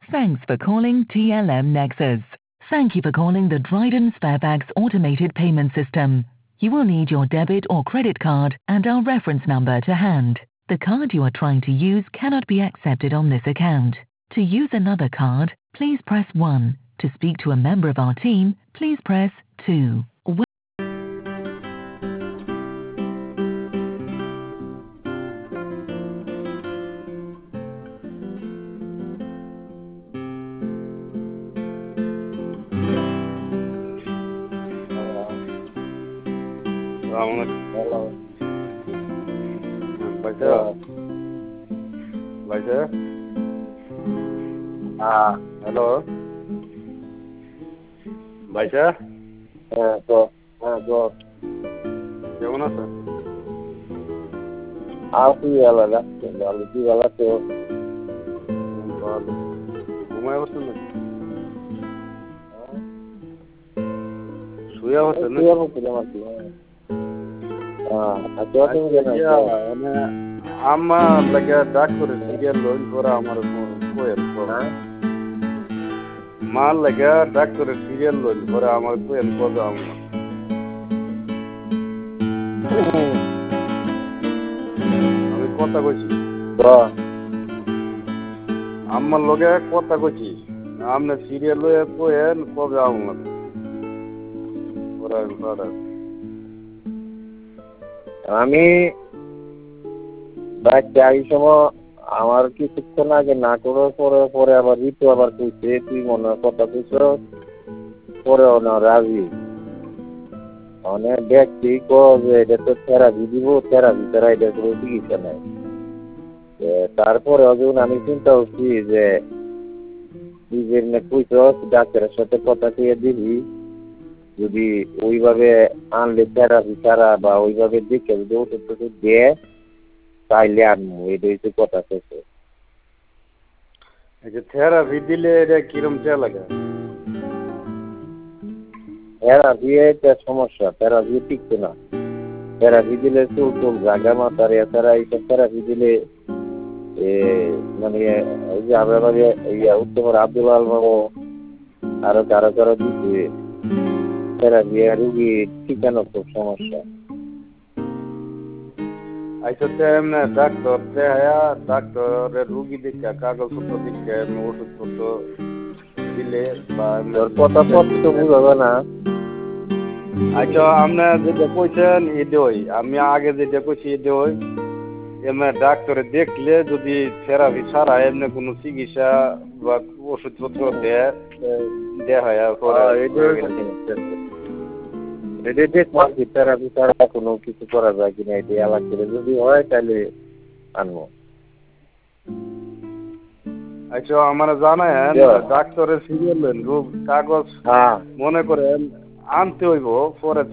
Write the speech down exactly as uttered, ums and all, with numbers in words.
Thanks for calling T L M Nexus. Thank you for calling the Dryden Sparebags automated payment system. You will need your debit or credit card and our reference number to hand. The card you are trying to use cannot be accepted on this account. To use another card, please press one. To speak to a member of our team, please press two. Hello. Baca. Baca. Ah, hello. Baca. হ্যাঁ তো হ্যাঁ তো কেমন আছো? আছি ভালো লাগছে ভালো কি ভালো আছো? ভালো ঘুমায় বসছেন নাকি? শুয়ে বসছেন নাকি? শুয়ে বসছিলাম আর কি আমার লাগে ডাক্তার সিরিয়াল লোন করা আমার কোয়েল করা মাল লাগে ডাক্তার সিরিয়াল লোন করা আমার কোয়েল করা আমি কথা কইছি আমার লগে কথা কইছি আপনি সিরিয়াল লয়ে কোয়েন কবে আমার করা আমি এই সময় আমার কিছুক্ষণ আগে নাটোরের পরে পরে আবার ঋতু আবার কইছে তুই মনে কথা কইছ পরেও না রাজি অনেক ব্যক্তি যে এটা তো থেরাপি দিব থেরাপি ছাড়া এটা কোনো চিকিৎসা নাই তারপরে যখন আমি চিন্তা করছি যে তুই যে কইছ ডাক্তারের সাথে কথা কইয়ে দিবি যদি ওইভাবে আনলে থেরাপি ছাড়া বা ওইভাবে দেখে যদি ওষুধ টষুধ দেয় তাইলে আনবো এটা হচ্ছে কথা শেষে থেরাপি দিলে এটা কিরম চেয়ে লাগে থেরাপি এটা সমস্যা থেরাপি টিকছে না থেরাপি দিলে চুল চুল জাগা মাথার এছাড়া এইসব থেরাপি দিলে মানে ওই যে আমরা উত্তম আব্দুল আলমাও আরো কারো কারো দিচ্ছে থেরাপি রুগী ঠিকানো খুব সমস্যা আইসতে এমনি ডাক্তার দেয়া ডাক্তারের রুগী দেখে কাগজপত্র দেখে ওষুধপত্র দিলে বা কথা পত্র বুঝাবে না আচ্ছা আপনি যেটা কইছেন এটা ওই আমি আগে যেটা কইছি এটা ওই এমনি ডাক্তারে দেখলে যদি থেরাপি ছাড়া এমনি কোনো চিকিৎসা বা ওষুধপত্র দেয় দেয়া হয় এটা দেখবো আর কি থেরাপি ছাড়া কোনো কিছু করা যায় কিনা এটা এলাক করে যদি হয় তাহলে আনবো আচ্ছা আমার জানায় ডাক্তারের সিরিয়াল কাগজ মনে করেন আনতে হইব পরে